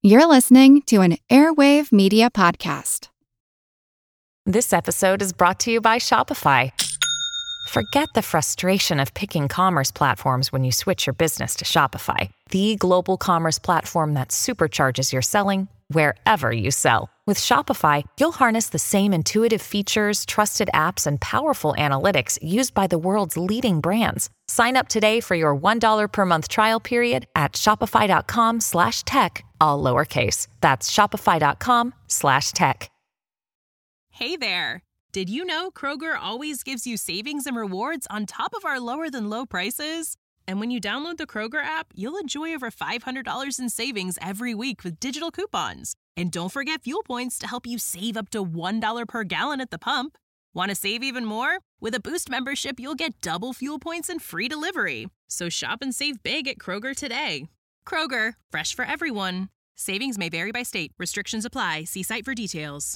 You're listening to an Airwave Media Podcast. This episode is brought to you by Shopify. Forget the frustration of picking commerce platforms when you switch your business to Shopify, the global commerce platform that supercharges your selling wherever you sell. With Shopify, you'll harness the same intuitive features, trusted apps, and powerful analytics used by the world's leading brands. Sign up today for your $1 per month trial period at shopify.com/tech, all lowercase. That's shopify.com/tech. Hey there! Did you know Kroger always gives you savings and rewards on top of our lower-than-low prices? And when you download the Kroger app, you'll enjoy over $500 in savings every week with digital coupons. And don't forget fuel points to help you save up to $1 per gallon at the pump. Want to save even more? With a Boost membership, you'll get double fuel points and free delivery. So shop and save big at Kroger today. Kroger, fresh for everyone. Savings may vary by state. Restrictions apply. See site for details.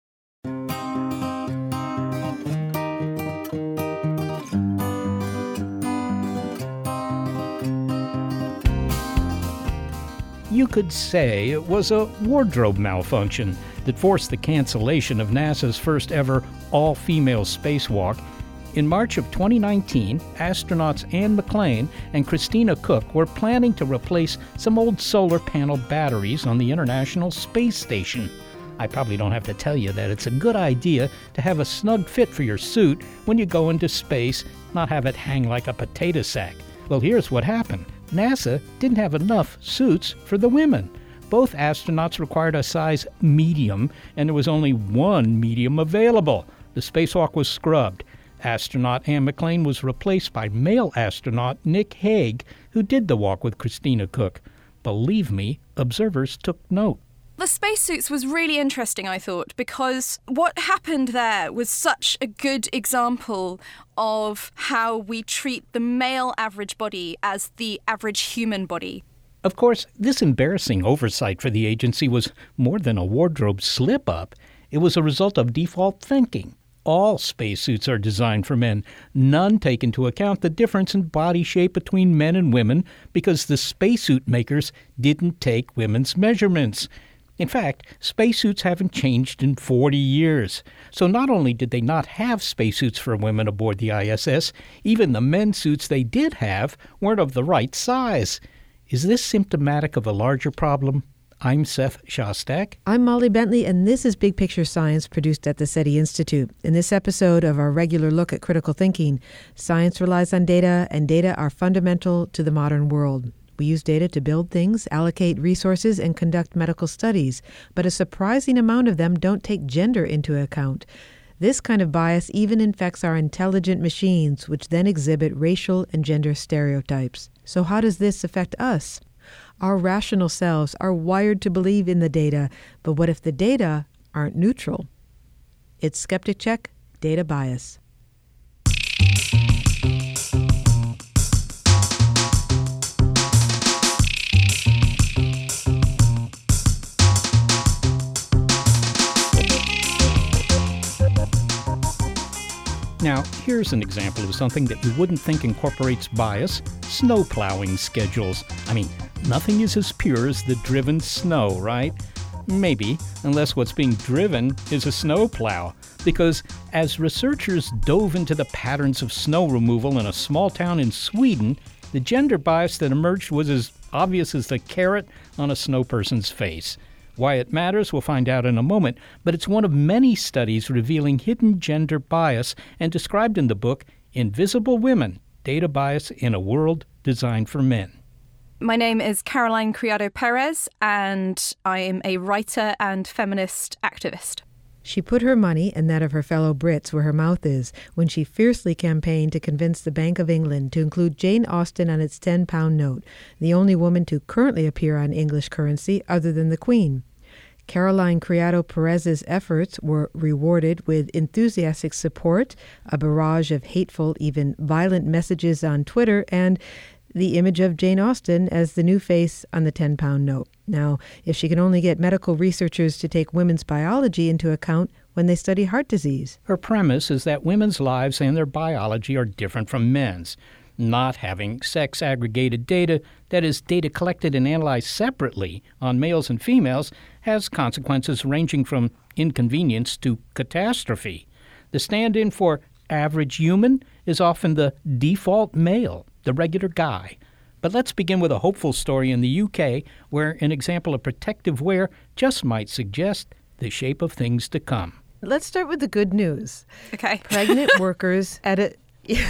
You could say it was a wardrobe malfunction that forced the cancellation of NASA's first ever all-female spacewalk. In March of 2019, astronauts Anne McClain and Christina Koch were planning to replace some old solar panel batteries on the International Space Station. I probably don't have to tell you that it's a good idea to have a snug fit for your suit when you go into space, not have it hang like a potato sack. Well, here's what happened. NASA didn't have enough suits for the women. Both astronauts required a size medium, and there was only one medium available. The spacewalk was scrubbed. Astronaut Anne McClain was replaced by male astronaut Nick Hague, who did the walk with Christina Koch. Believe me, observers took note. The spacesuits was really interesting, I thought, because what happened there was such a good example of how we treat the male average body as the average human body. Of course, this embarrassing oversight for the agency was more than a wardrobe slip-up. It was a result of default thinking. All spacesuits are designed for men. None take into account the difference in body shape between men and women because the spacesuit makers didn't take women's measurements. In fact, spacesuits haven't changed in 40 years. So not only did they not have spacesuits for women aboard the ISS, even the men's suits they did have weren't of the right size. Is this symptomatic of a larger problem? I'm Seth Shostak. I'm Molly Bentley, and this is Big Picture Science, produced at the SETI Institute. In this episode of our regular look at critical thinking, science relies on data, and data are fundamental to the modern world. We use data to build things, allocate resources, and conduct medical studies, but a surprising amount of them don't take gender into account. This kind of bias even infects our intelligent machines, which then exhibit racial and gender stereotypes. So how does this affect us? Our rational selves are wired to believe in the data, but what if the data aren't neutral? It's Skeptic Check, Data Bias. Now, here's an example of something that you wouldn't think incorporates bias: snow plowing schedules. I mean, nothing is as pure as the driven snow, right? Maybe, unless what's being driven is a snow plow. Because as researchers dove into the patterns of snow removal in a small town in Sweden, the gender bias that emerged was as obvious as the carrot on a snow person's face. Why it matters, we'll find out in a moment, but it's one of many studies revealing hidden gender bias and described in the book Invisible Women: Data Bias in a World Designed for Men. My name is Caroline Criado Perez, and I am a writer and feminist activist. She put her money and that of her fellow Brits where her mouth is when she fiercely campaigned to convince the Bank of England to include Jane Austen on its £10 note, the only woman to currently appear on English currency other than the Queen. Caroline Criado Perez's efforts were rewarded with enthusiastic support, a barrage of hateful, even violent messages on Twitter, and the image of Jane Austen as the new face on the £10 note. Now, if she can only get medical researchers to take women's biology into account when they study heart disease. Her premise is that women's lives and their biology are different from men's. Not having sex-aggregated data, that is, data collected and analyzed separately on males and females, has consequences ranging from inconvenience to catastrophe. The stand-in for average human is often the default male, the regular guy. But let's begin with a hopeful story in the UK, where an example of protective wear just might suggest the shape of things to come. Let's start with the good news. Okay. Pregnant workers at a...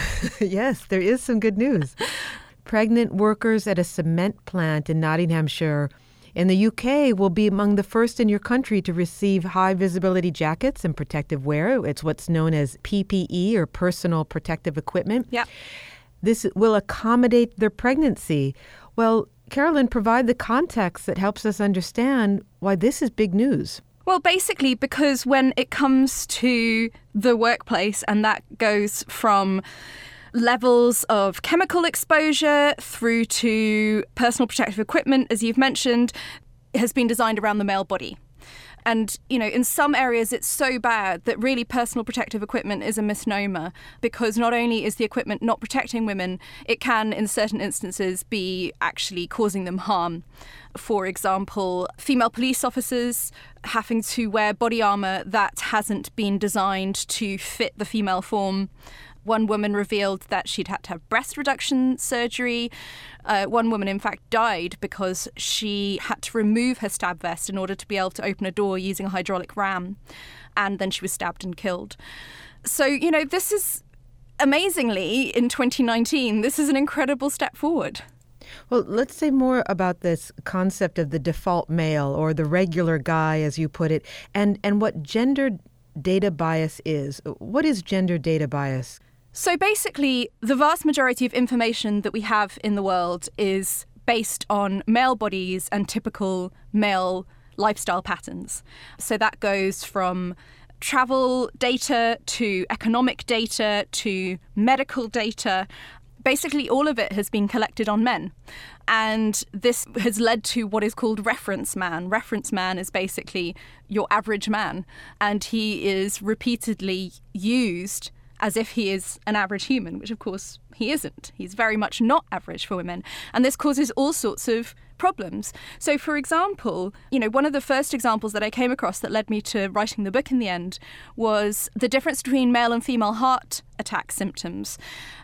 Yes, there is some good news. Pregnant workers at a cement plant in Nottinghamshire in the UK will be among the first in your country to receive high-visibility jackets and protective wear. It's what's known as PPE, or personal protective equipment. Yeah. This will accommodate their pregnancy. Well, Carolyn, provide the context that helps us understand why this is big news. Well, basically, because when it comes to the workplace, and that goes from levels of chemical exposure through to personal protective equipment, as you've mentioned, has been designed around the male body. And, in some areas it's so bad that really personal protective equipment is a misnomer, because not only is the equipment not protecting women, it can, in certain instances, be actually causing them harm. For example, female police officers having to wear body armour that hasn't been designed to fit the female form. One woman revealed that she'd had to have breast reduction surgery. One woman, in fact, died because she had to remove her stab vest in order to be able to open a door using a hydraulic ram. And then she was stabbed and killed. So, this is, amazingly, in 2019, this is an incredible step forward. Well, let's say more about this concept of the default male, or the regular guy, as you put it, and what gender data bias is. What is gender data bias? So basically, the vast majority of information that we have in the world is based on male bodies and typical male lifestyle patterns. So that goes from travel data to economic data to medical data. Basically, all of it has been collected on men. And this has led to what is called reference man. Reference man is basically your average man. And he is repeatedly used as if he is an average human, which of course he isn't. He's very much not average for women. And this causes all sorts of problems. So, for example, one of the first examples that I came across that led me to writing the book in the end was the difference between male and female heart attack symptoms.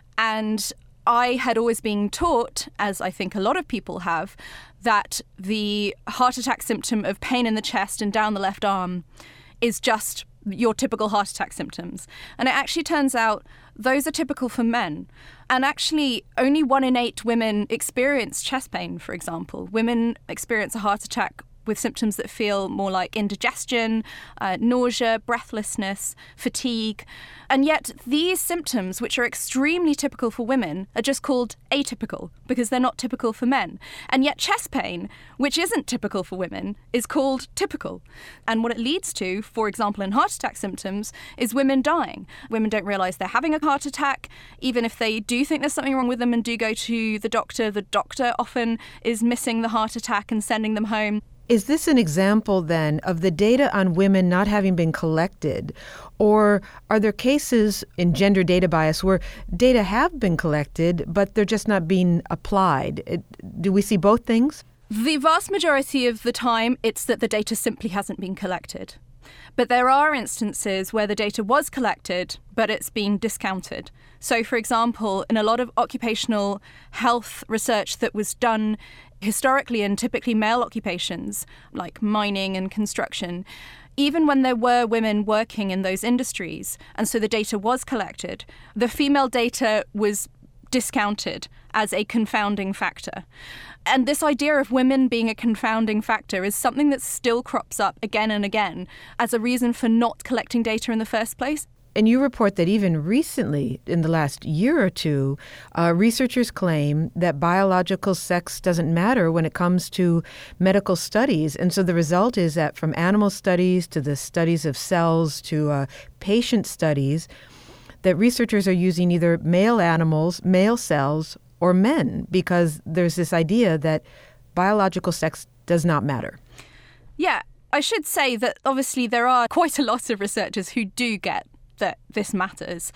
And I had always been taught, as I think a lot of people have, that the heart attack symptom of pain in the chest and down the left arm is just your typical heart attack symptoms. And it actually turns out those are typical for men. And actually, only 1 in 8 women experience chest pain, for example. Women experience a heart attack with symptoms that feel more like indigestion, nausea, breathlessness, fatigue. And yet these symptoms, which are extremely typical for women, are just called atypical because they're not typical for men. And yet chest pain, which isn't typical for women, is called typical. And what it leads to, for example, in heart attack symptoms, is women dying. Women don't realise they're having a heart attack. Even if they do think there's something wrong with them and do go to the doctor often is missing the heart attack and sending them home. Is this an example, then, of the data on women not having been collected? Or are there cases in gender data bias where data have been collected, but they're just not being applied? Do we see both things? The vast majority of the time, it's that the data simply hasn't been collected. But there are instances where the data was collected, but it's been discounted. So, for example, in a lot of occupational health research that was done historically in typically male occupations, like mining and construction, even when there were women working in those industries, and so the data was collected, the female data was discounted as a confounding factor. And this idea of women being a confounding factor is something that still crops up again and again as a reason for not collecting data in the first place. And you report that even recently, in the last year or two, researchers claim that biological sex doesn't matter when it comes to medical studies. And so the result is that from animal studies to the studies of cells to patient studies, that researchers are using either male animals, male cells, or men, because there's this idea that biological sex does not matter. Yeah, I should say that obviously there are quite a lot of researchers who do get that this matters.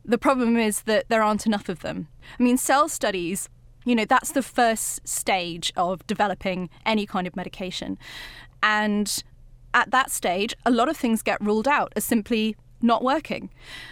The problem is that there aren't enough of them. I mean, cell studies, that's the first stage of developing any kind of medication. And at that stage, a lot of things get ruled out as simply not working.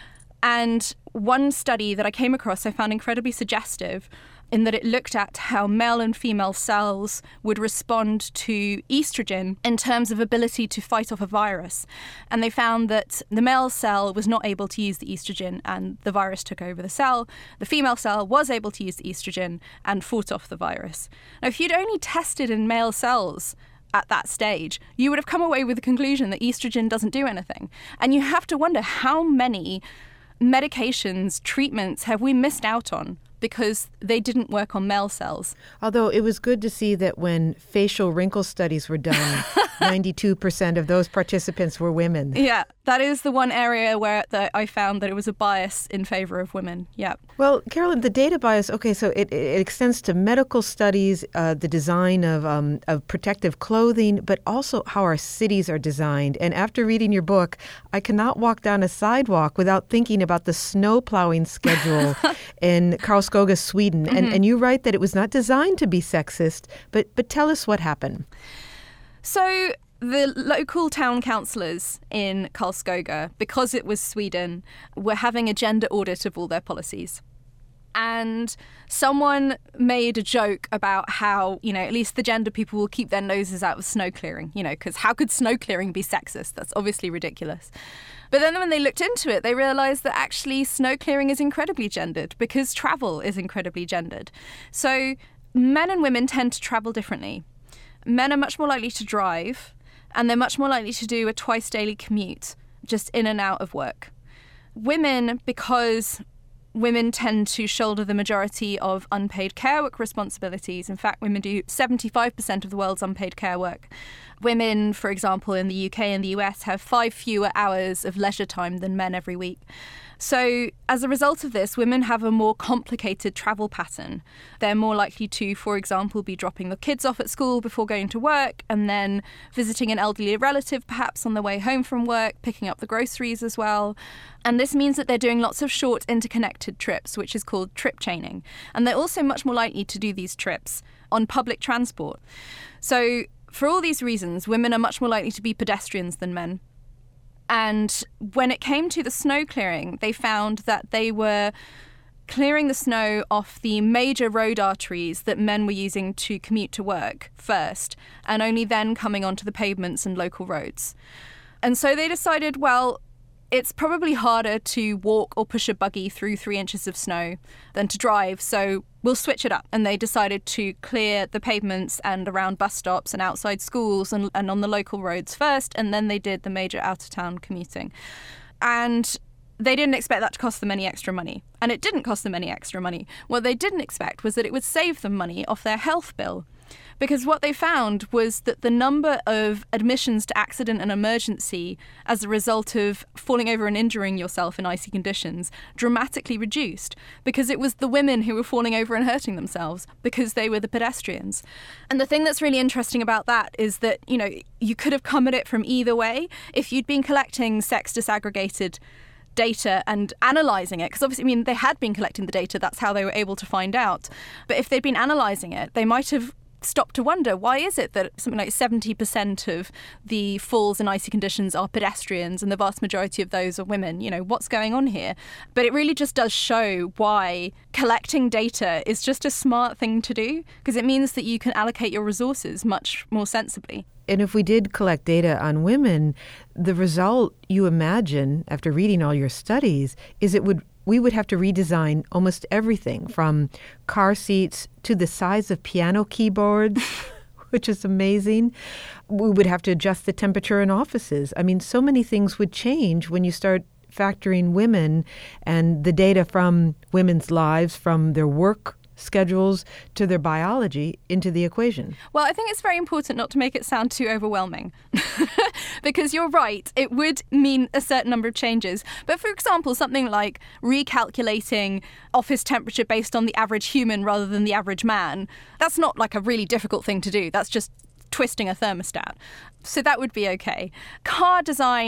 And one study that I came across I found incredibly suggestive in that it looked at how male and female cells would respond to estrogen in terms of ability to fight off a virus. And they found that the male cell was not able to use the estrogen and the virus took over the cell. The female cell was able to use the estrogen and fought off the virus. Now, if you'd only tested in male cells at that stage, you would have come away with the conclusion that estrogen doesn't do anything. And you have to wonder how many medications, treatments have we missed out on because they didn't work on male cells. Although it was good to see that when facial wrinkle studies were done, 92% of those participants were women. Yeah, that is the one area where I found that it was a bias in favor of women. Yeah. Well, Carolyn, the data bias, okay, so it extends to medical studies, the design of protective clothing, but also how our cities are designed. And after reading your book, I cannot walk down a sidewalk without thinking about the snow plowing schedule in Karlskoga, Sweden. Mm-hmm. And you write that it was not designed to be sexist, but tell us what happened. So the local town councillors in Karlskoga, because it was Sweden, were having a gender audit of all their policies. And someone made a joke about how, at least the gender people will keep their noses out of snow clearing, because how could snow clearing be sexist? That's obviously ridiculous. But then when they looked into it, they realised that actually snow clearing is incredibly gendered because travel is incredibly gendered. So men and women tend to travel differently. Men are much more likely to drive, and they're much more likely to do a twice daily commute, just in and out of work. Women, because women tend to shoulder the majority of unpaid care work responsibilities. In fact, women do 75% of the world's unpaid care work. Women, for example, in the UK and the US have 5 fewer hours of leisure time than men every week. So as a result of this, women have a more complicated travel pattern. They're more likely to, for example, be dropping the kids off at school before going to work and then visiting an elderly relative perhaps on the way home from work, picking up the groceries as well. And this means that they're doing lots of short interconnected trips, which is called trip chaining. And they're also much more likely to do these trips on public transport. So for all these reasons, women are much more likely to be pedestrians than men. And when it came to the snow clearing, they found that they were clearing the snow off the major road arteries that men were using to commute to work first, and only then coming onto the pavements and local roads. And so they decided, well, it's probably harder to walk or push a buggy through 3 inches of snow than to drive, so we'll switch it up. And they decided to clear the pavements and around bus stops and outside schools and on the local roads first, and then they did the major out-of-town commuting. And they didn't expect that to cost them any extra money. And it didn't cost them any extra money. What they didn't expect was that it would save them money off their health bill. Because what they found was that the number of admissions to accident and emergency as a result of falling over and injuring yourself in icy conditions dramatically reduced, because it was the women who were falling over and hurting themselves because they were the pedestrians. And the thing that's really interesting about that is that, you could have come at it from either way. If you'd been collecting sex disaggregated data and analysing it, because obviously, they had been collecting the data, that's how they were able to find out. But if they'd been analysing it, they might have stopped to wonder, why is it that something like 70% of the falls in icy conditions are pedestrians and the vast majority of those are women? What's going on here? But it really just does show why collecting data is just a smart thing to do, because it means that you can allocate your resources much more sensibly. And if we did collect data on women, the result you imagine after reading all your studies is we would have to redesign almost everything from car seats to the size of piano keyboards, which is amazing. We would have to adjust the temperature in offices. So many things would change when you start factoring women and the data from women's lives, from their work schedules to their biology into the equation. Well, I think it's very important not to make it sound too overwhelming because you're right, it would mean a certain number of changes. But for example, something like recalculating office temperature based on the average human rather than the average man, that's not like a really difficult thing to do. That's just twisting a thermostat. So that would be okay. Car design,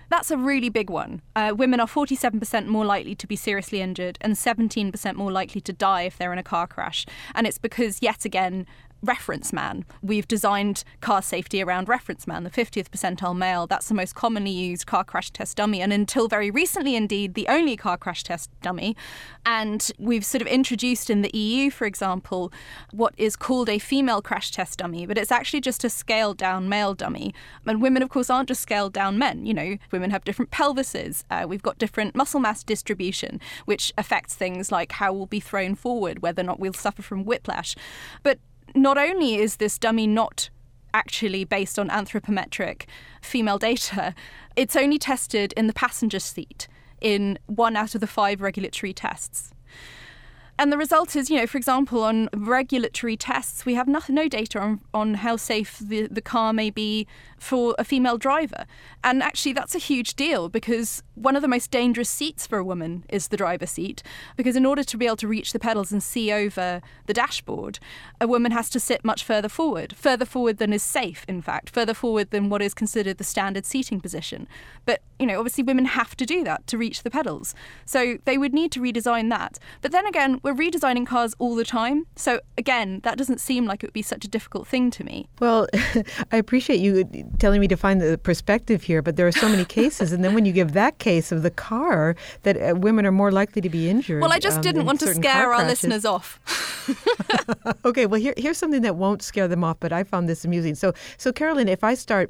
That's a really big one. Women are 47% more likely to be seriously injured and 17% more likely to die if they're in a car crash. And it's because, yet again, reference man. We've designed car safety around reference man, the 50th percentile male. That's the most commonly used car crash test dummy, and until very recently, indeed, the only car crash test dummy. And we've sort of introduced in the EU, for example, what is called a female crash test dummy, but it's actually just a scaled down male dummy. And women, of course, aren't just scaled down men. You know, women have different pelvises. We've got different muscle mass distribution, which affects things like how we'll be thrown forward, whether or not we'll suffer from whiplash. But not only is this dummy not actually based on anthropometric female data, it's only tested in the passenger seat in 1 out of the 5 regulatory tests. And the result is, you know, for example, on regulatory tests, we have no data on how safe the car may be for a female driver. And actually, that's a huge deal, because one of the most dangerous seats for a woman is the driver's seat, because in order to be able to reach the pedals and see over the dashboard, a woman has to sit much further forward than is safe, in fact, further forward than what is considered the standard seating position. But, you know, obviously women have to do that to reach the pedals. So they would need to redesign that. But then again, we're redesigning cars all the time. So again, that doesn't seem like it would be such a difficult thing to me. Well, I appreciate you telling me to find the perspective here, but there are so many cases. And then when you give that case of the car, that women are more likely to be injured. Well, I just didn't want to scare our listeners off. Okay, well, here's something that won't scare them off, but I found this amusing. So Carolyn, if I start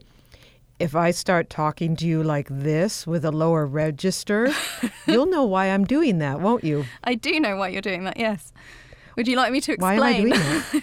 talking to you like this with a lower register, you'll know why I'm doing that, won't you? I do know why you're doing that, yes. Would you like me to explain? Why am I doing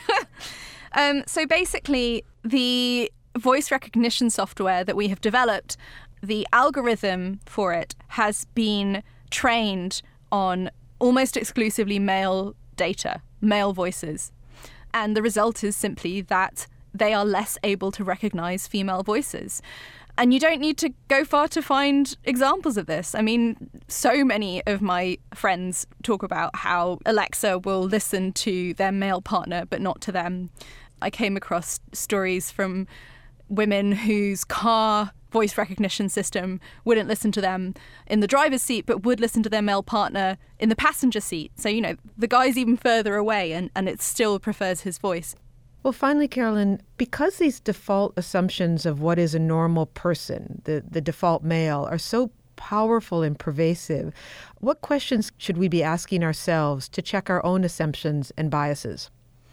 that? So basically, the voice recognition software that we have developed, the algorithm for it has been trained on almost exclusively male data, male voices. And the result is simply that they are less able to recognize female voices. And you don't need to go far to find examples of this. I mean, so many of my friends talk about how Alexa will listen to their male partner, but not to them. I came across stories from women whose car voice recognition system wouldn't listen to them in the driver's seat, but would listen to their male partner in the passenger seat. So, you know, the guy's even further away and it still prefers his voice. Well, finally, Carolyn, because these default assumptions of what is a normal person, the default male, are so powerful and pervasive, what questions should we be asking ourselves to check our own assumptions and biases?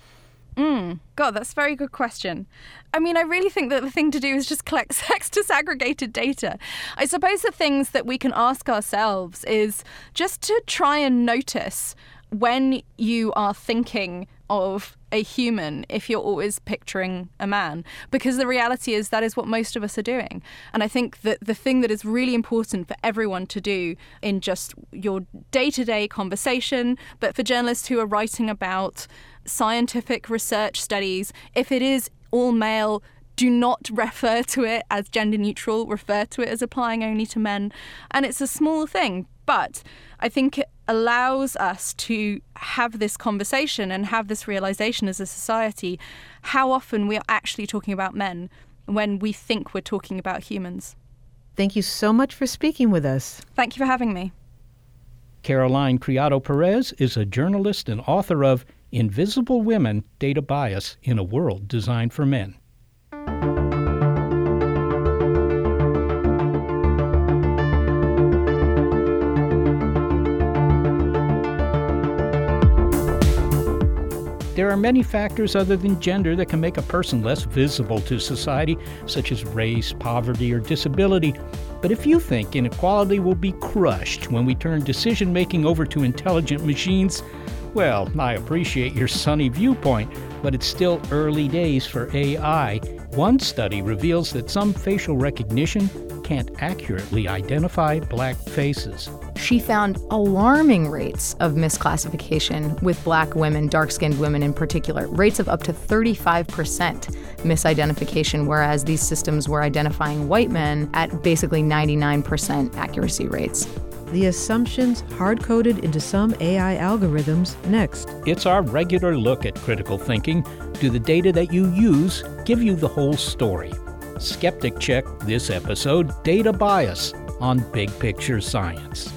God, that's a very good question. I mean, I really think that the thing to do is just collect sex disaggregated data. I suppose the things that we can ask ourselves is just to try and notice when you are thinking of a human if you're always picturing a man, because the reality is that is what most of us are doing. And I think that the thing that is really important for everyone to do in just your day-to-day conversation, but for journalists who are writing about scientific research studies, if it is all male, do not refer to it as gender neutral, refer to it as applying only to men. And it's a small thing, but I think it allows us to have this conversation and have this realization as a society how often we are actually talking about men when we think we're talking about humans. Thank you so much for speaking with us. Thank you for having me. Caroline Criado Perez is a journalist and author of Invisible Women, Data Bias in a World Designed for Men. There are many factors other than gender that can make a person less visible to society, such as race, poverty, or disability. But if you think inequality will be crushed when we turn decision-making over to intelligent machines, well, I appreciate your sunny viewpoint, but it's still early days for AI. One study reveals that some facial recognition can't accurately identify black faces. She found alarming rates of misclassification with black women, dark-skinned women in particular, rates of up to 35% misidentification, whereas these systems were identifying white men at basically 99% accuracy rates. The assumptions hard-coded into some AI algorithms next. It's our regular look at critical thinking. Do the data that you use give you the whole story? Skeptic Check this episode, Data Bias, on Big Picture Science.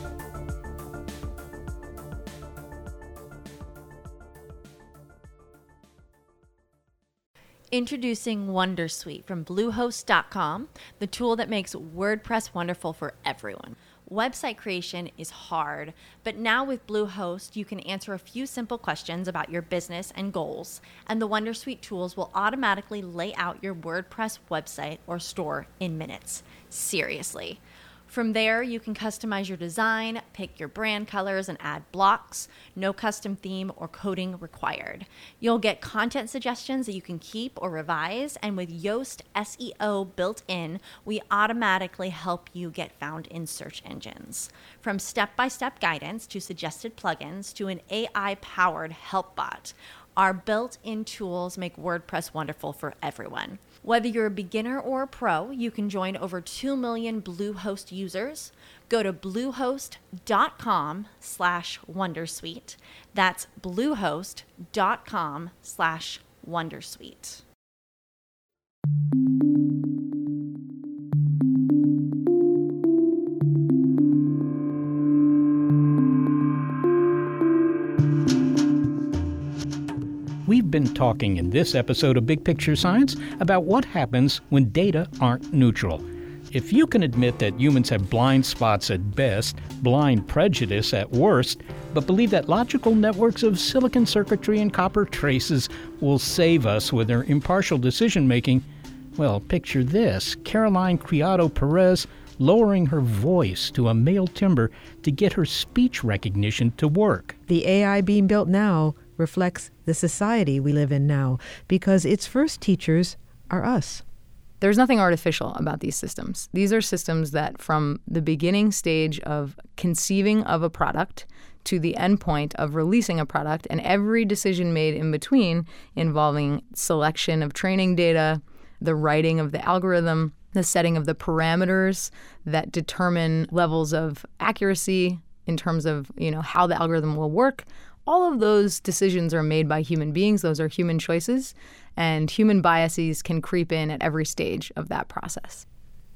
Introducing Wondersuite from Bluehost.com, the tool that makes WordPress wonderful for everyone. Website creation is hard, but now with Bluehost, you can answer a few simple questions about your business and goals, and the Wondersuite tools will automatically lay out your WordPress website or store in minutes. Seriously. From there, you can customize your design, pick your brand colors, and add blocks. No custom theme or coding required. You'll get content suggestions that you can keep or revise, and with Yoast SEO built in, we automatically help you get found in search engines. From step-by-step guidance to suggested plugins to an AI-powered help bot, our built-in tools make WordPress wonderful for everyone. Whether you're a beginner or a pro, you can join over 2 million Bluehost users. Go to bluehost.com/wondersuite. That's bluehost.com/wondersuite. We've been talking in this episode of Big Picture Science about what happens when data aren't neutral. If you can admit that humans have blind spots at best, blind prejudice at worst, but believe that logical networks of silicon circuitry and copper traces will save us with their impartial decision-making, well, picture this: Caroline Criado Perez lowering her voice to a male timbre to get her speech recognition to work. The AI being built now reflects the society we live in now, because its first teachers are us. There's nothing artificial about these systems. These are systems that from the beginning stage of conceiving of a product to the end point of releasing a product, and every decision made in between involving selection of training data, the writing of the algorithm, the setting of the parameters that determine levels of accuracy in terms of, how the algorithm will work. All of those decisions are made by human beings. Those are human choices, and human biases can creep in at every stage of that process.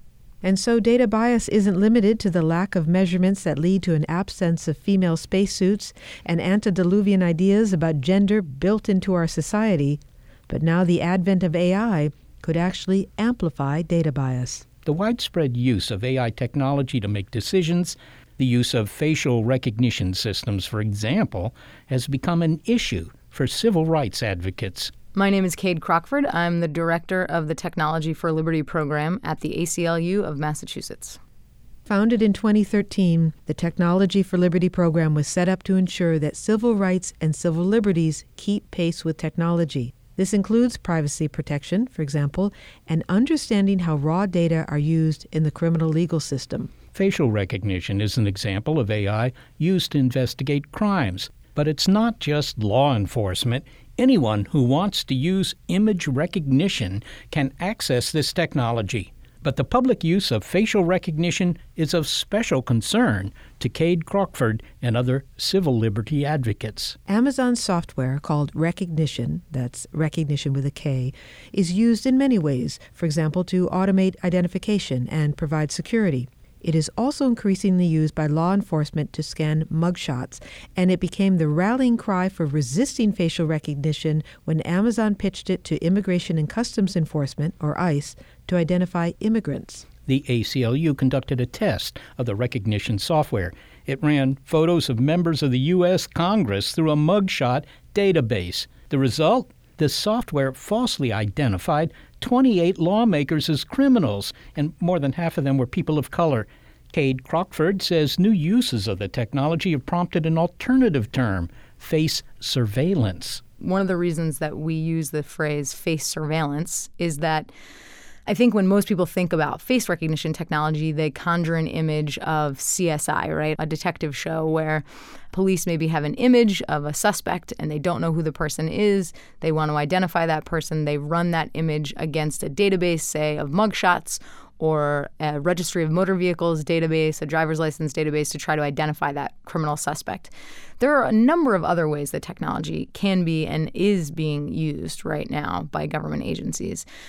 And so data bias isn't limited to the lack of measurements that lead to an absence of female spacesuits and antediluvian ideas about gender built into our society, but now the advent of AI could actually amplify data bias. The widespread use of AI technology to make decisions, the use of facial recognition systems, for example, has become an issue for civil rights advocates. My name is Cade Crockford. I'm the director of the Technology for Liberty program at the ACLU of Massachusetts. Founded in 2013, the Technology for Liberty program was set up to ensure that civil rights and civil liberties keep pace with technology. This includes privacy protection, for example, and understanding how raw data are used in the criminal legal system. Facial recognition is an example of AI used to investigate crimes. But it's not just law enforcement. Anyone who wants to use image recognition can access this technology. But the public use of facial recognition is of special concern to Cade Crockford and other civil liberty advocates. Amazon software called Rekognition, that's recognition with a K, is used in many ways, for example, to automate identification and provide security. It is also increasingly used by law enforcement to scan mugshots, and it became the rallying cry for resisting facial recognition when Amazon pitched it to Immigration and Customs Enforcement, or ICE, to identify immigrants. The ACLU conducted a test of the recognition software. It ran photos of members of the U.S. Congress through a mugshot database. The result? The software falsely identified 28 lawmakers as criminals, and more than half of them were people of color. Cade Crockford says new uses of the technology have prompted an alternative term, face surveillance. One of the reasons that we use the phrase face surveillance is that I think when most people think about face recognition technology, they conjure an image of CSI, right? A detective show where police maybe have an image of a suspect and they don't know who the person is. They want to identify that person. They run that image against a database, say, of mugshots or a registry of motor vehicles database, a driver's license database to try to identify that criminal suspect. There are a number of other ways that technology can be and is being used right now by government agencies.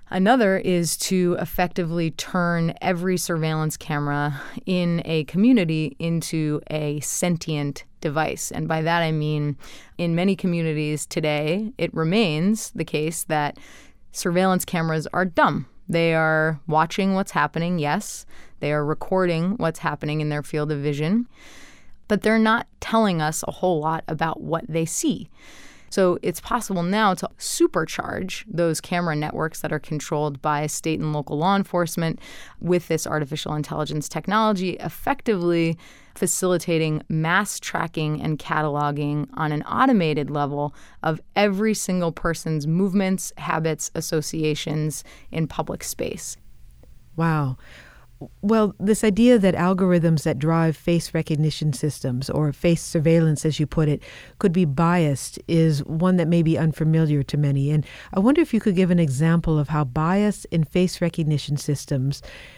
Another is to effectively turn every surveillance camera in a community into a sentient device. And by that I mean, in many communities today, it remains the case that surveillance cameras are dumb. They are watching what's happening, yes. They are recording what's happening in their field of vision. But they're not telling us a whole lot about what they see. So it's possible now to supercharge those camera networks that are controlled by state and local law enforcement with this artificial intelligence technology, effectively facilitating mass tracking and cataloging on an automated level of every single person's movements, habits, associations in public space. Wow. Well, this idea that algorithms that drive face recognition systems, or face surveillance, as you put it, could be biased is one that may be unfamiliar to many. And I wonder if you could give an example of how bias in face recognition systems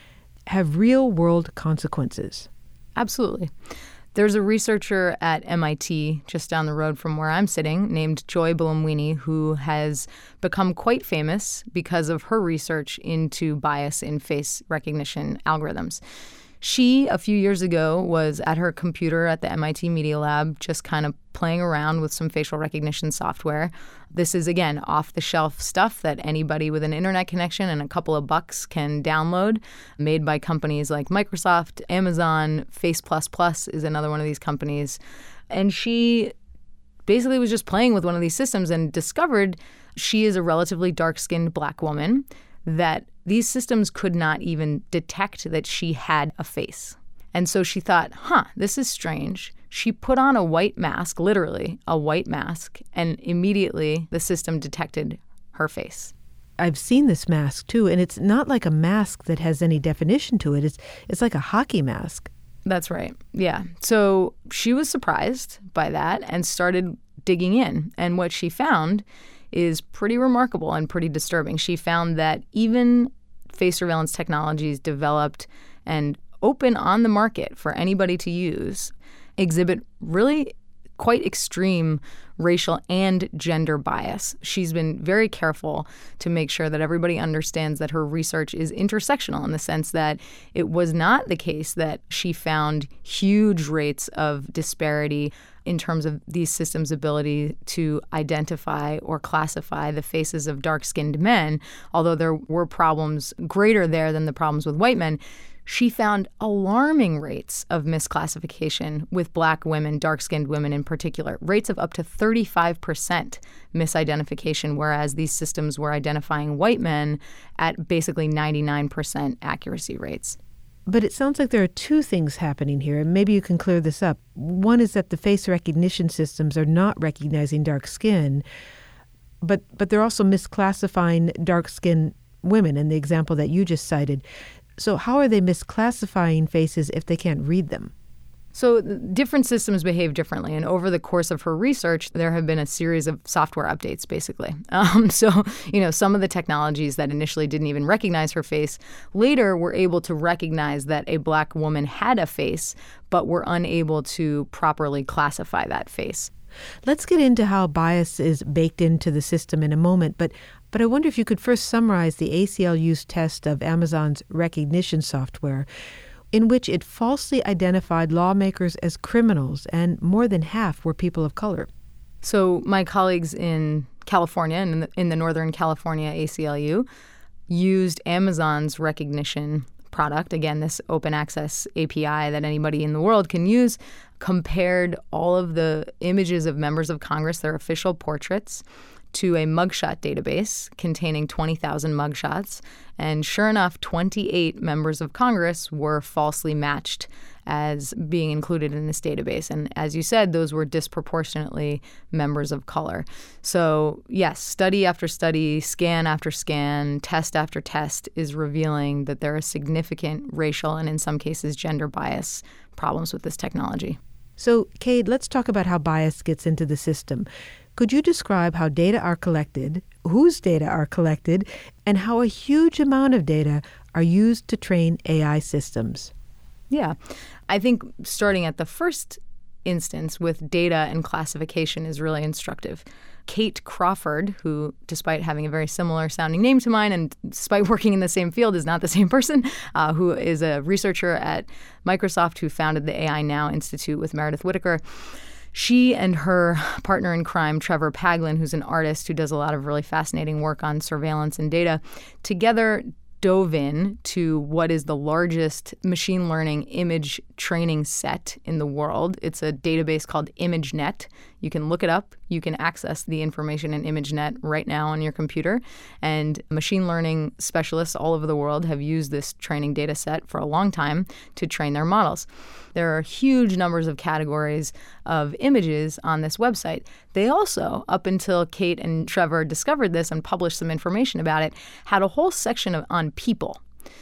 have real-world consequences. Absolutely. There's a researcher at MIT, just down the road from where I'm sitting, named Joy Buolamwini, who has become quite famous because of her research into bias in face recognition algorithms. She, a few years ago, was at her computer at the MIT Media Lab just kind of playing around with some facial recognition software. This is, again, off-the-shelf stuff that anybody with an internet connection and a couple of bucks can download, made by companies like Microsoft, Amazon. Face++ is another one of these companies. And she basically was just playing with one of these systems and discovered she is a relatively dark-skinned black woman, that these systems could not even detect that she had a face. And so she thought, this is strange. She put on a white mask, literally a white mask, and immediately the system detected her face. I've seen this mask, too, and it's not like a mask that has any definition to it. It's like a hockey mask. That's right. Yeah. So she was surprised by that and started digging in. And what she found is pretty remarkable and pretty disturbing. She found that even face surveillance technologies developed and open on the market for anybody to use exhibit really quite extreme racial and gender bias. She's been very careful to make sure that everybody understands that her research is intersectional, in the sense that it was not the case that she found huge rates of disparity in terms of these systems' ability to identify or classify the faces of dark-skinned men, although there were problems greater there than the problems with white men. She found alarming rates of misclassification with black women, dark-skinned women in particular, rates of up to 35% misidentification, whereas these systems were identifying white men at basically 99% accuracy rates. But it sounds like there are two things happening here, and maybe you can clear this up. One is that the face recognition systems are not recognizing dark skin, but they're also misclassifying dark-skinned women in the example that you just cited. So how are they misclassifying faces if they can't read them? So different systems behave differently. And over the course of her research, there have been a series of software updates, basically. Some of the technologies that initially didn't even recognize her face later were able to recognize that a black woman had a face, but were unable to properly classify that face. Let's get into how bias is baked into the system in a moment, but I wonder if you could first summarize the ACLU's test of Amazon's recognition software, in which it falsely identified lawmakers as criminals, and more than half were people of color. So my colleagues in California and in the Northern California ACLU used Amazon's recognition product, again, this open access API that anybody in the world can use, compared all of the images of members of Congress, their official portraits, to a mugshot database containing 20,000 mugshots. And sure enough, 28 members of Congress were falsely matched as being included in this database. And as you said, those were disproportionately members of color. So yes, study after study, scan after scan, test after test is revealing that there are significant racial and in some cases gender bias problems with this technology. So, Cade, let's talk about how bias gets into the system. Could you describe how data are collected, whose data are collected, and how a huge amount of data are used to train AI systems? Yeah. I think starting at the first instance with data and classification is really instructive. Kate Crawford, who, despite having a very similar sounding name to mine and despite working in the same field, is not the same person, who is a researcher at Microsoft who founded the AI Now Institute with Meredith Whittaker. She and her partner in crime, Trevor Paglen, who's an artist who does a lot of really fascinating work on surveillance and data, together dove in to what is the largest machine learning image training set in the world. It's a database called ImageNet. You can look it up. You can access the information in ImageNet right now on your computer. And machine learning specialists all over the world have used this training data set for a long time to train their models. There are huge numbers of categories of images on this website. They also, up until Kate and Trevor discovered this and published some information about it, had a whole section on people.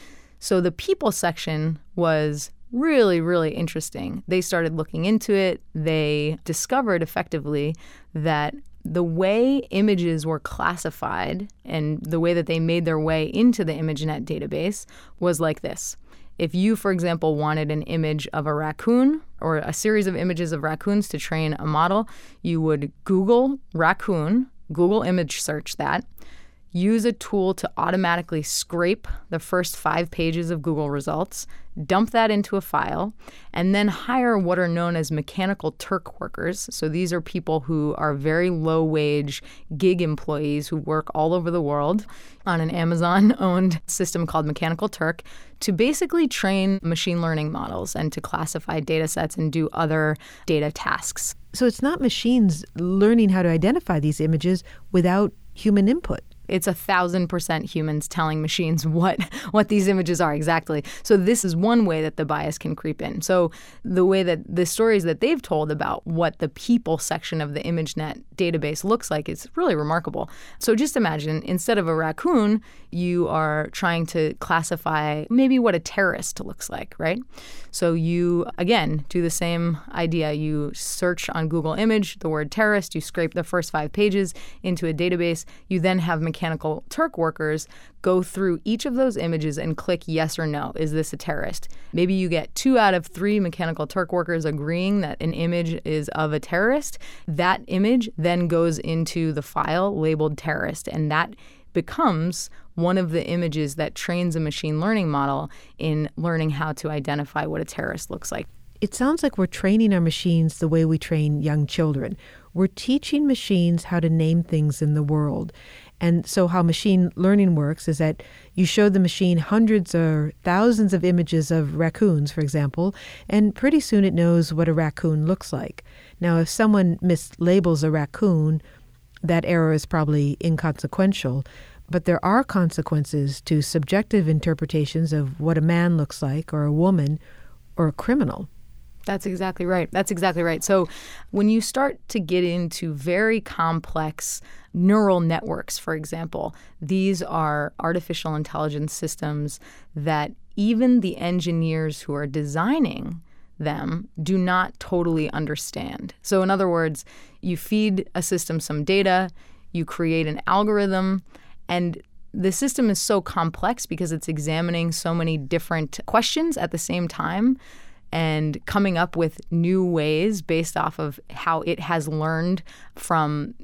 So the people section was really, really interesting. They started looking into it. They discovered effectively that the way images were classified and the way that they made their way into the ImageNet database was like this. If you, for example, wanted an image of a raccoon or a series of images of raccoons to train a model, you would Google raccoon, Google image search that, use a tool to automatically scrape the first 5 pages of Google results, dump that into a file, and then hire what are known as mechanical Turk workers. So these are people who are very low-wage gig employees who work all over the world on an Amazon-owned system called Mechanical Turk to basically train machine learning models and to classify data sets and do other data tasks. So it's not machines learning how to identify these images without human input. It's 1,000% humans telling machines what these images are exactly. So this is one way that the bias can creep in. So the way that the stories that they've told about what the people section of the ImageNet database looks like is really remarkable. So just imagine, instead of a raccoon, you are trying to classify maybe what a terrorist looks like, right? So you, again, do the same idea. You search on Google Image the word terrorist. You scrape the first 5 pages into a database. You then have Mechanical Turk workers go through each of those images and click yes or no. Is this a terrorist? Maybe you get 2 out of 3 Mechanical Turk workers agreeing that an image is of a terrorist. That image then goes into the file labeled terrorist, and that becomes one of the images that trains a machine learning model in learning how to identify what a terrorist looks like. It sounds like we're training our machines the way we train young children. We're teaching machines how to name things in the world. And so how machine learning works is that you show the machine hundreds or thousands of images of raccoons, for example, and pretty soon it knows what a raccoon looks like. Now, if someone mislabels a raccoon, that error is probably inconsequential. But there are consequences to subjective interpretations of what a man looks like or a woman or a criminal. That's exactly right. That's exactly right. So when you start to get into very complex neural networks, for example, these are artificial intelligence systems that even the engineers who are designing them do not totally understand. So in other words, you feed a system some data, you create an algorithm, and the system is so complex because it's examining so many different questions at the same time and coming up with new ways based off of how it has learned from,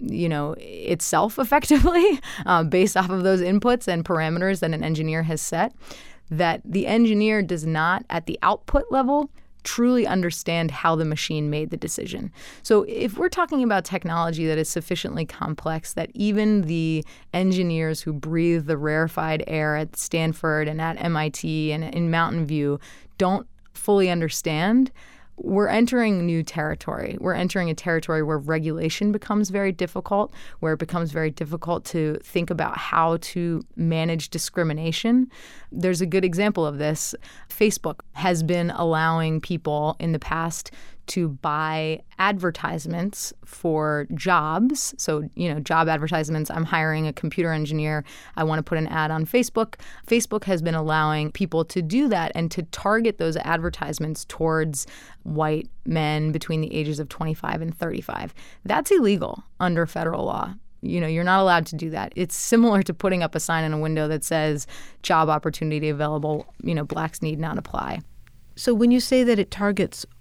itself effectively, based off of those inputs and parameters that an engineer has set, that the engineer does not, at the output level, truly understand how the machine made the decision. So if we're talking about technology that is sufficiently complex that even the engineers who breathe the rarefied air at Stanford and at MIT and in Mountain View don't fully understand, we're entering new territory. We're entering a territory where regulation becomes very difficult, where it becomes very difficult to think about how to manage discrimination. There's a good example of this. Facebook has been allowing people in the past to buy advertisements for jobs. So, job advertisements. I'm hiring a computer engineer. I want to put an ad on Facebook. Facebook has been allowing people to do that and to target those advertisements towards white men between the ages of 25 and 35. That's illegal under federal law. You're not allowed to do that. It's similar to putting up a sign in a window that says job opportunity available, blacks need not apply. So when you say that it targets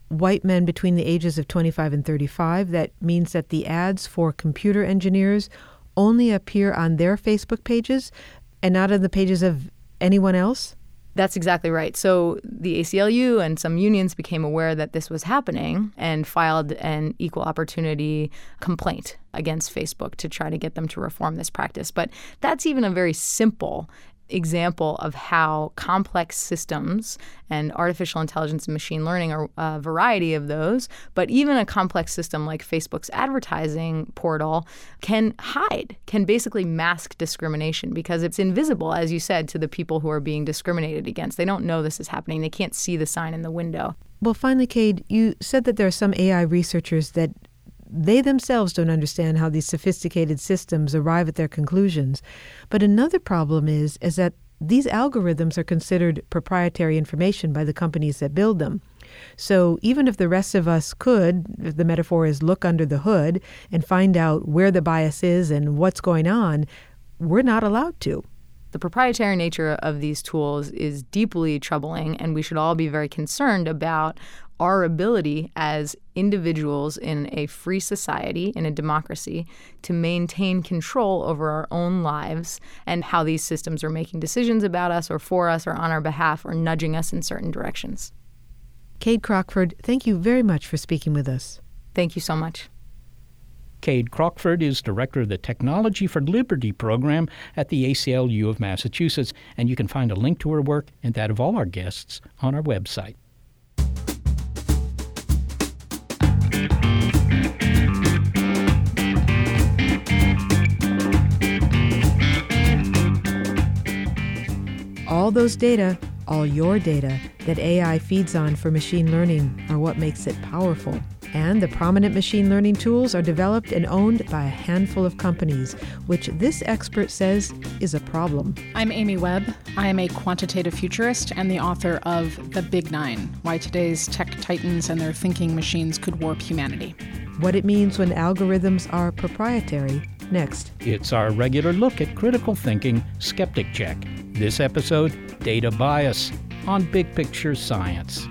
white men between the ages of 25 and 35. That means that the ads for computer engineers only appear on their Facebook pages and not on the pages of anyone else? That's exactly right. So the ACLU and some unions became aware that this was happening and filed an equal opportunity complaint against Facebook to try to get them to reform this practice. But that's even a very simple example of how complex systems, and artificial intelligence and machine learning are a variety of those, but even a complex system like Facebook's advertising portal can basically mask discrimination because it's invisible, as you said, to the people who are being discriminated against. They don't know this is happening. They can't see the sign in the window. Well, finally, Cade, you said that there are some AI researchers that they themselves don't understand how these sophisticated systems arrive at their conclusions. But another problem is that these algorithms are considered proprietary information by the companies that build them. So even if the rest of us could, if the metaphor is look under the hood and find out where the bias is and what's going on, we're not allowed to. The proprietary nature of these tools is deeply troubling, and we should all be very concerned about our ability as individuals in a free society, in a democracy, to maintain control over our own lives and how these systems are making decisions about us or for us or on our behalf or nudging us in certain directions. Cade Crockford, thank you very much for speaking with us. Thank you so much. Cade Crockford is director of the Technology for Liberty program at the ACLU of Massachusetts, and you can find a link to her work and that of all our guests on our website. All those data, all your data, that AI feeds on for machine learning are what makes it powerful. And the prominent machine learning tools are developed and owned by a handful of companies, which this expert says is a problem. I'm Amy Webb. I am a quantitative futurist and the author of The Big Nine, Why Today's Tech Titans and Their Thinking Machines Could Warp Humanity. What it means when algorithms are proprietary, next. It's our regular look at critical thinking, Skeptic Check. This episode, Data Bias, on Big Picture Science.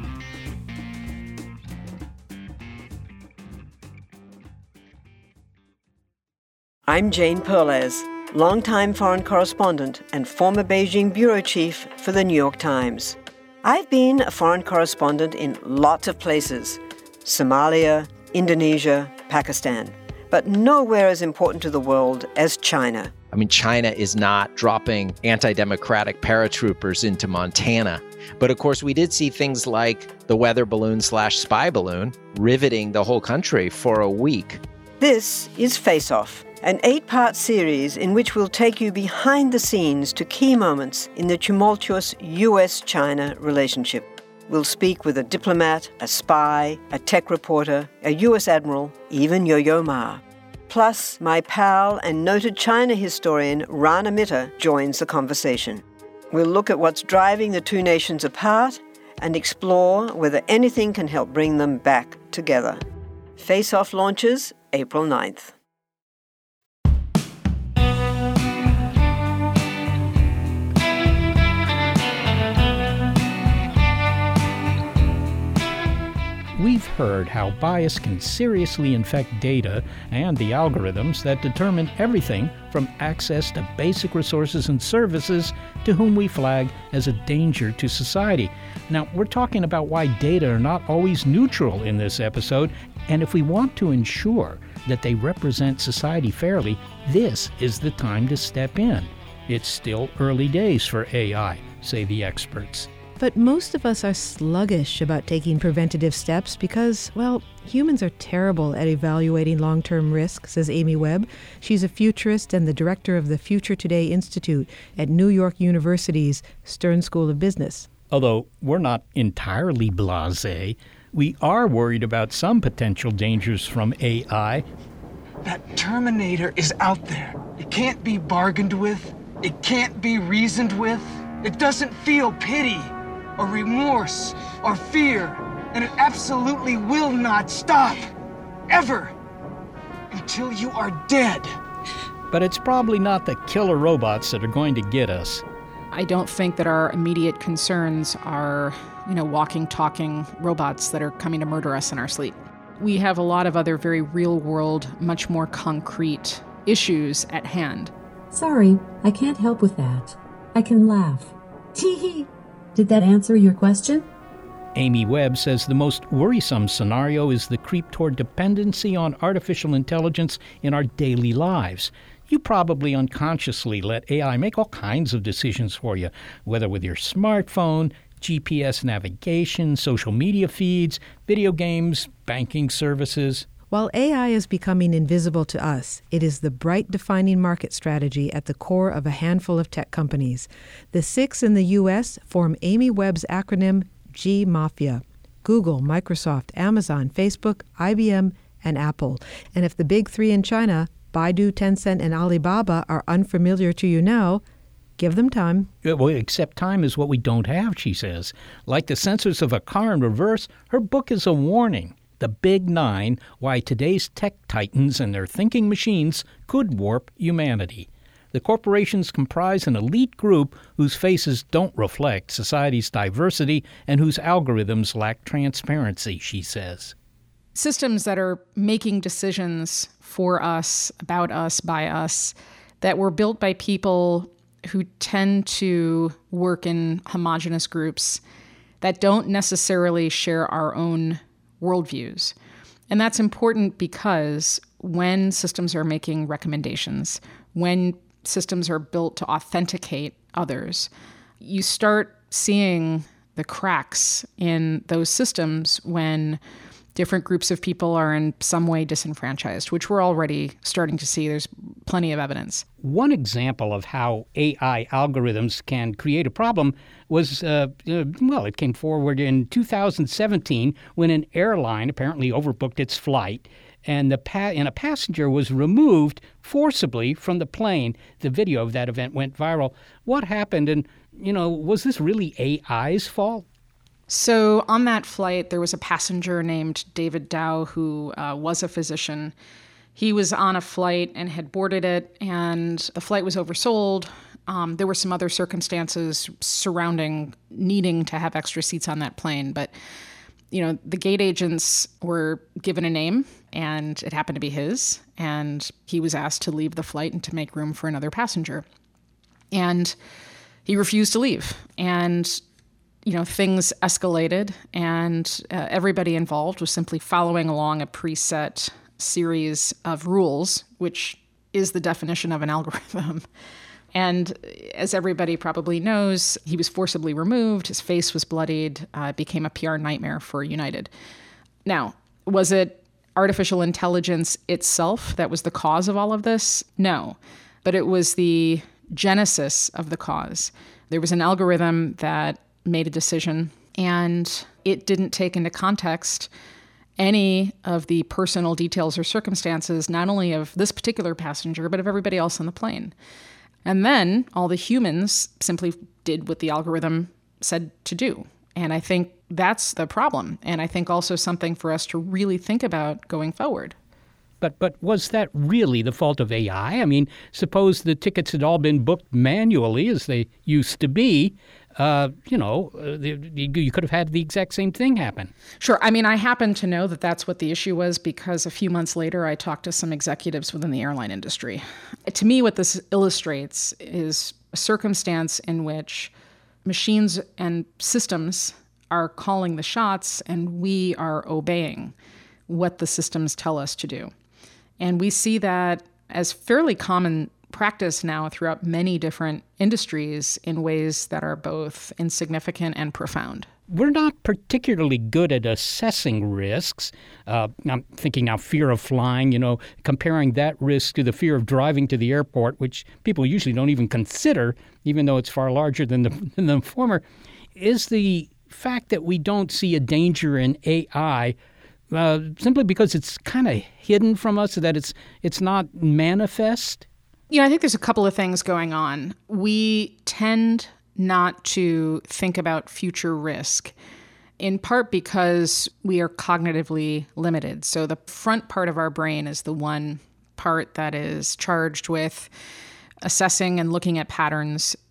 I'm Jane Perlez, longtime foreign correspondent and former Beijing bureau chief for the New York Times. I've been a foreign correspondent in lots of places: Somalia, Indonesia, Pakistan, but nowhere as important to the world as China. I mean, China is not dropping anti-democratic paratroopers into Montana. But of course, we did see things like the weather balloon/spy balloon riveting the whole country for a week. This is Face Off, an 8-part series in which we'll take you behind the scenes to key moments in the tumultuous U.S.-China relationship. We'll speak with a diplomat, a spy, a tech reporter, a U.S. admiral, even Yo-Yo Ma. Plus, my pal and noted China historian Rana Mitter joins the conversation. We'll look at what's driving the two nations apart and explore whether anything can help bring them back together. Face Off launches April 9th. We've heard how bias can seriously infect data and the algorithms that determine everything from access to basic resources and services to whom we flag as a danger to society. Now, we're talking about why data are not always neutral in this episode, and if we want to ensure that they represent society fairly, this is the time to step in. It's still early days for AI, say the experts. But most of us are sluggish about taking preventative steps because, well, humans are terrible at evaluating long-term risk, says Amy Webb. She's a futurist and the director of the Future Today Institute at New York University's Stern School of Business. Although we're not entirely blasé, we are worried about some potential dangers from AI. That Terminator is out there. It can't be bargained with. It can't be reasoned with. It doesn't feel pity or remorse or fear, and it absolutely will not stop, ever, until you are dead. But it's probably not the killer robots that are going to get us. I don't think that our immediate concerns are, walking, talking robots that are coming to murder us in our sleep. We have a lot of other very real world, much more concrete issues at hand. Sorry, I can't help with that. I can laugh. Tee-hee. Did that answer your question? Amy Webb says the most worrisome scenario is the creep toward dependency on artificial intelligence in our daily lives. You probably unconsciously let AI make all kinds of decisions for you, whether with your smartphone, GPS navigation, social media feeds, video games, banking services. While AI is becoming invisible to us, it is the bright defining market strategy at the core of a handful of tech companies. The 6 in the U.S. form Amy Webb's acronym G-Mafia: Google, Microsoft, Amazon, Facebook, IBM, and Apple. And if the big 3 in China, Baidu, Tencent, and Alibaba, are unfamiliar to you now, give them time. Well, except time is what we don't have, she says. Like the sensors of a car in reverse, her book is a warning. The Big 9, Why Today's Tech Titans and Their Thinking Machines Could Warp Humanity. The corporations comprise an elite group whose faces don't reflect society's diversity and whose algorithms lack transparency, she says. Systems that are making decisions for us, about us, by us, that were built by people who tend to work in homogenous groups that don't necessarily share our own worldviews. And that's important because when systems are making recommendations, when systems are built to authenticate others, you start seeing the cracks in those systems when different groups of people are in some way disenfranchised, which we're already starting to see. There's plenty of evidence. One example of how AI algorithms can create a problem was, it came forward in 2017 when an airline apparently overbooked its flight and a passenger was removed forcibly from the plane. The video of that event went viral. What happened? And, was this really AI's fault? So on that flight, there was a passenger named David Dow who was a physician. He was on a flight and had boarded it, and the flight was oversold. There were some other circumstances surrounding needing to have extra seats on that plane. But, the gate agents were given a name, and it happened to be his. And he was asked to leave the flight and to make room for another passenger. And he refused to leave. And things escalated, and everybody involved was simply following along a preset series of rules, which is the definition of an algorithm. And as everybody probably knows, he was forcibly removed. His face was bloodied. It became a PR nightmare for United. Now, was it artificial intelligence itself that was the cause of all of this? No, but it was the genesis of the cause. There was an algorithm that made a decision, and it didn't take into context any of the personal details or circumstances, not only of this particular passenger, but of everybody else on the plane. And then all the humans simply did what the algorithm said to do. And I think that's the problem. And I think also something for us to really think about going forward. But was that really the fault of AI? I mean, suppose the tickets had all been booked manually as they used to be. You could have had the exact same thing happen. Sure. I mean, I happen to know that that's what the issue was because a few months later, I talked to some executives within the airline industry. To me, what this illustrates is a circumstance in which machines and systems are calling the shots and we are obeying what the systems tell us to do. And we see that as fairly common practice now throughout many different industries in ways that are both insignificant and profound. We're not particularly good at assessing risks. I'm thinking now fear of flying, comparing that risk to the fear of driving to the airport, which people usually don't even consider, even though it's far larger than the former. Is the fact that we don't see a danger in AI simply because it's kind of hidden from us, that it's not manifest? I think there's a couple of things going on. We tend not to think about future risk, in part because we are cognitively limited. So the front part of our brain is the one part that is charged with assessing and looking at patterns,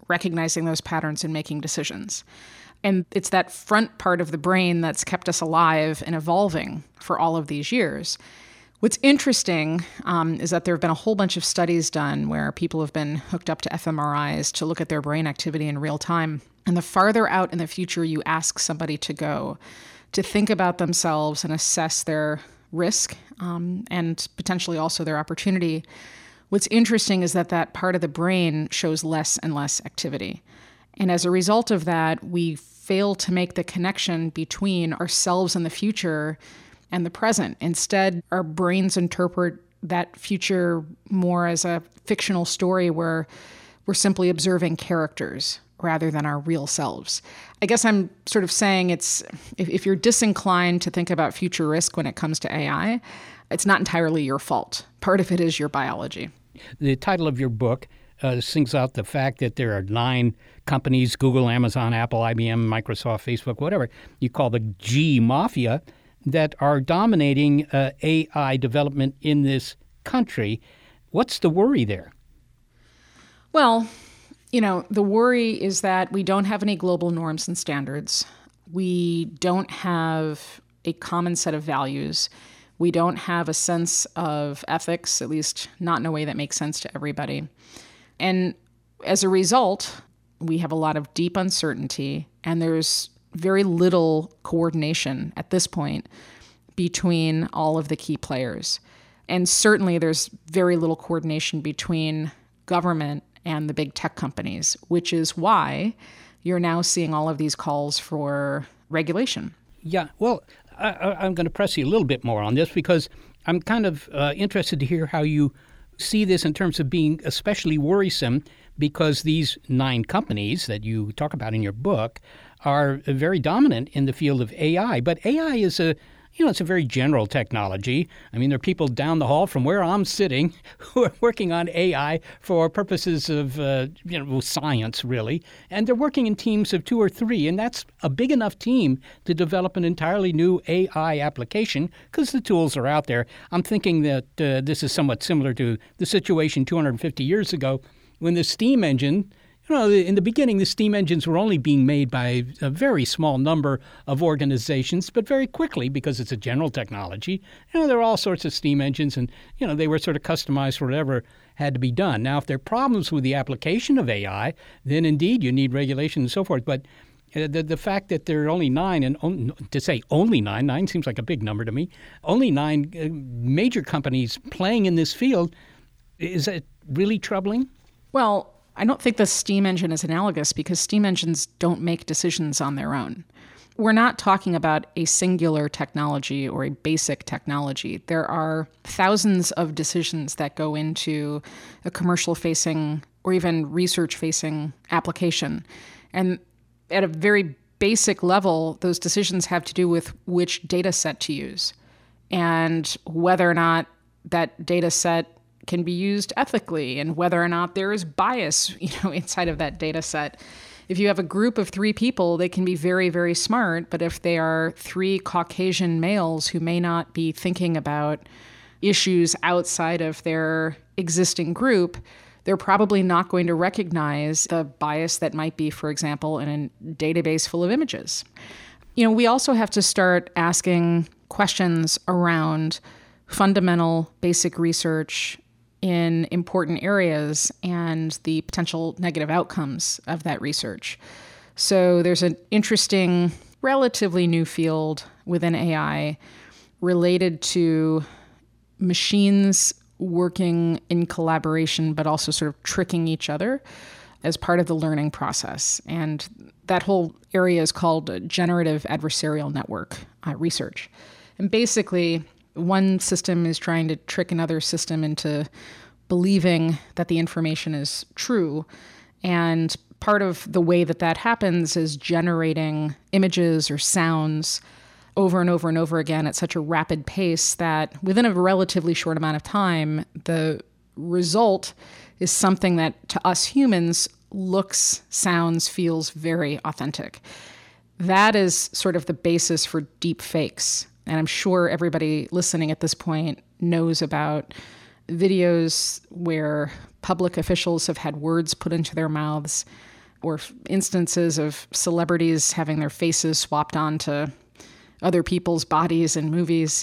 recognizing those patterns and making decisions. And it's that front part of the brain that's kept us alive and evolving for all of these years. What's interesting is that there have been a whole bunch of studies done where people have been hooked up to fMRIs to look at their brain activity in real time. And the farther out in the future you ask somebody to go, to think about themselves and assess their risk and potentially also their opportunity, what's interesting is that that part of the brain shows less and less activity. And as a result of that, we fail to make the connection between ourselves in the future and the present. Instead, our brains interpret that future more as a fictional story where we're simply observing characters rather than our real selves. I guess I'm sort of saying it's if you're disinclined to think about future risk when it comes to AI, it's not entirely your fault. Part of it is your biology. The title of your book sings out the fact that there are 9 companies, Google, Amazon, Apple, IBM, Microsoft, Facebook, whatever you call the G Mafia, that are dominating AI development in this country. What's the worry there? Well, the worry is that we don't have any global norms and standards. We don't have a common set of values. We don't have a sense of ethics, at least not in a way that makes sense to everybody. And as a result, we have a lot of deep uncertainty, and there's very little coordination at this point between all of the key players. And certainly there's very little coordination between government and the big tech companies, which is why you're now seeing all of these calls for regulation. Yeah, well, I'm going to press you a little bit more on this because I'm kind of interested to hear how you see this in terms of being especially worrisome, because these 9 companies that you talk about in your book are very dominant in the field of AI. But AI is it's a very general technology. I mean, there are people down the hall from where I'm sitting who are working on AI for purposes of, science, really. And they're working in teams of 2 or 3. And that's a big enough team to develop an entirely new AI application because the tools are out there. I'm thinking that this is somewhat similar to the situation 250 years ago when the steam engine, in the beginning, the steam engines were only being made by a very small number of organizations, but very quickly, because it's a general technology, there are all sorts of steam engines, and, they were sort of customized for whatever had to be done. Now, if there are problems with the application of AI, then indeed you need regulation and so forth. But the fact that there are only 9, and to say only 9 seems like a big number to me, only 9 major companies playing in this field, is that really troubling? Well, I don't think the steam engine is analogous because steam engines don't make decisions on their own. We're not talking about a singular technology or a basic technology. There are thousands of decisions that go into a commercial-facing or even research-facing application. And at a very basic level, those decisions have to do with which data set to use and whether or not that data set can be used ethically and whether or not there is bias, inside of that data set. If you have a group of 3 people, they can be very, very smart, but if they are 3 Caucasian males who may not be thinking about issues outside of their existing group, they're probably not going to recognize the bias that might be, for example, in a database full of images. We also have to start asking questions around fundamental basic research in important areas and the potential negative outcomes of that research. So there's an interesting, relatively new field within AI related to machines working in collaboration, but also sort of tricking each other as part of the learning process. And that whole area is called generative adversarial network research. And basically, one system is trying to trick another system into believing that the information is true. And part of the way that that happens is generating images or sounds over and over and over again at such a rapid pace that within a relatively short amount of time, the result is something that to us humans looks, sounds, feels very authentic. That is sort of the basis for deep fakes. And I'm sure everybody listening at this point knows about videos where public officials have had words put into their mouths or instances of celebrities having their faces swapped onto other people's bodies in movies.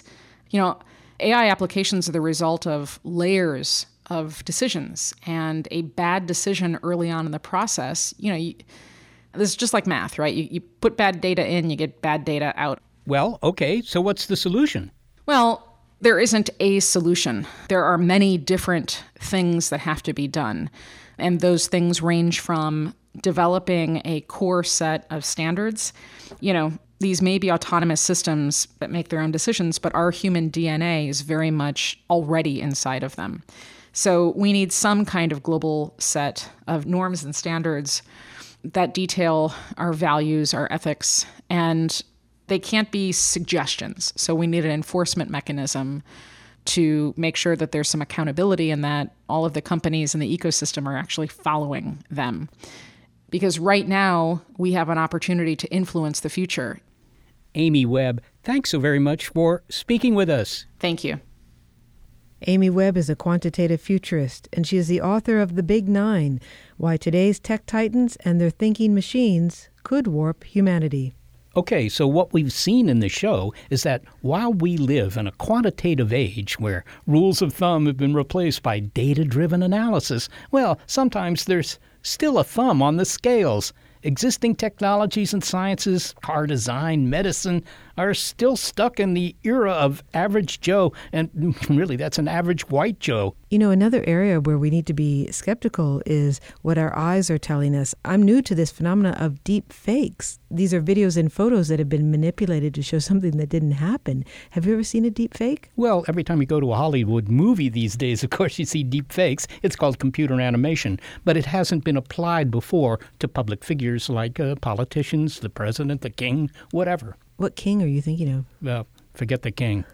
AI applications are the result of layers of decisions, and a bad decision early on in the process, this is just like math, right? You put bad data in, you get bad data out. Well, okay, so what's the solution? Well, there isn't a solution. There are many different things that have to be done. And those things range from developing a core set of standards. These may be autonomous systems that make their own decisions, but our human DNA is very much already inside of them. So we need some kind of global set of norms and standards that detail our values, our ethics, and they can't be suggestions. So we need an enforcement mechanism to make sure that there's some accountability and that all of the companies in the ecosystem are actually following them. Because right now, we have an opportunity to influence the future. Amy Webb, thanks so very much for speaking with us. Thank you. Amy Webb is a quantitative futurist, and she is the author of The Big Nine, Why Today's Tech Titans and Their Thinking Machines Could Warp Humanity. Okay, so what we've seen in the show is that while we live in a quantitative age where rules of thumb have been replaced by data-driven analysis, well, sometimes there's still a thumb on the scales. Existing technologies and sciences, car design, medicine, are still stuck in the era of average Joe, and really that's an average white Joe. Another area where we need to be skeptical is what our eyes are telling us. I'm new to this phenomena of deep fakes. These are videos and photos that have been manipulated to show something that didn't happen. Have you ever seen a deep fake? Well, every time you go to a Hollywood movie these days, of course, you see deep fakes. It's called computer animation, but it hasn't been applied before to public figures like politicians, the president, the king, whatever. What king are you thinking of? Well, forget the king.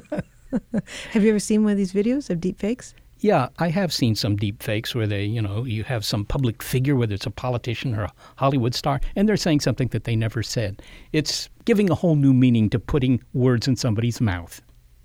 Have you ever seen one of these videos of deep fakes? Yeah, I have seen some deep fakes where they, you have some public figure, whether it's a politician or a Hollywood star, and they're saying something that they never said. It's giving a whole new meaning to putting words in somebody's mouth.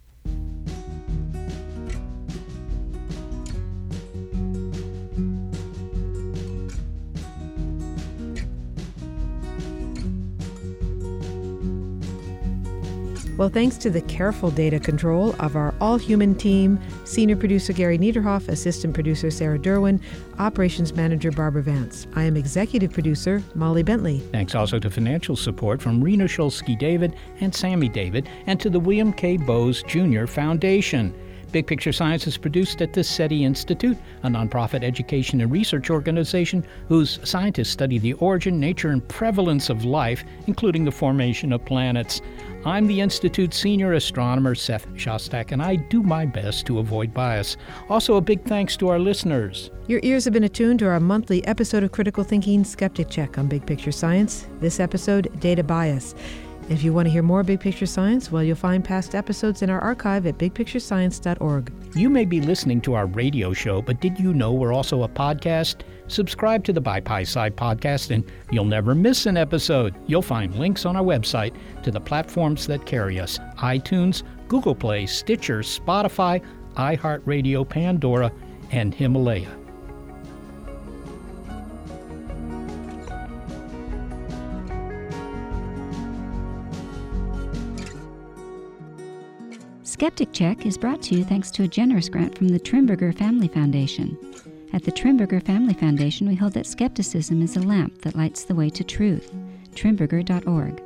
Well, thanks to the careful data control of our all-human team, senior producer Gary Niederhoff, assistant producer Sarah Derwin, operations manager Barbara Vance. I am executive producer Molly Bentley. Thanks also to financial support from Rena Shulsky-David and Sammy David, and to the William K. Bowes Jr. Foundation. Big Picture Science is produced at the SETI Institute, a nonprofit education and research organization whose scientists study the origin, nature, and prevalence of life, including the formation of planets. I'm the Institute's senior astronomer, Seth Shostak, and I do my best to avoid bias. Also, a big thanks to our listeners. Your ears have been attuned to our monthly episode of Critical Thinking Skeptic Check on Big Picture Science. This episode, Data Bias. If you want to hear more Big Picture Science, well, you'll find past episodes in our archive at bigpicturescience.org. You may be listening to our radio show, but did you know we're also a podcast? Subscribe to the By Pi Side podcast and you'll never miss an episode. You'll find links on our website to the platforms that carry us: iTunes, Google Play, Stitcher, Spotify, iHeartRadio, Pandora, and Himalaya. Skeptic Check is brought to you thanks to a generous grant from the Trimberger Family Foundation. At the Trimberger Family Foundation, we hold that skepticism is a lamp that lights the way to truth. Trimberger.org.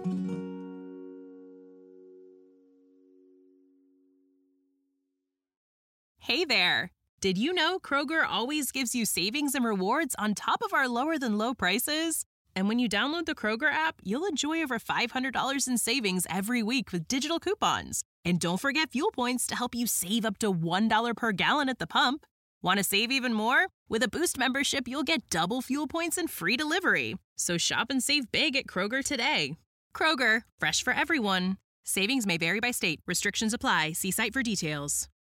Hey there! Did you know Kroger always gives you savings and rewards on top of our lower-than-low prices? And when you download the Kroger app, you'll enjoy over $500 in savings every week with digital coupons. And don't forget fuel points to help you save up to $1 per gallon at the pump. Want to save even more? With a Boost membership, you'll get double fuel points and free delivery. So shop and save big at Kroger today. Kroger, fresh for everyone. Savings may vary by state. Restrictions apply. See site for details.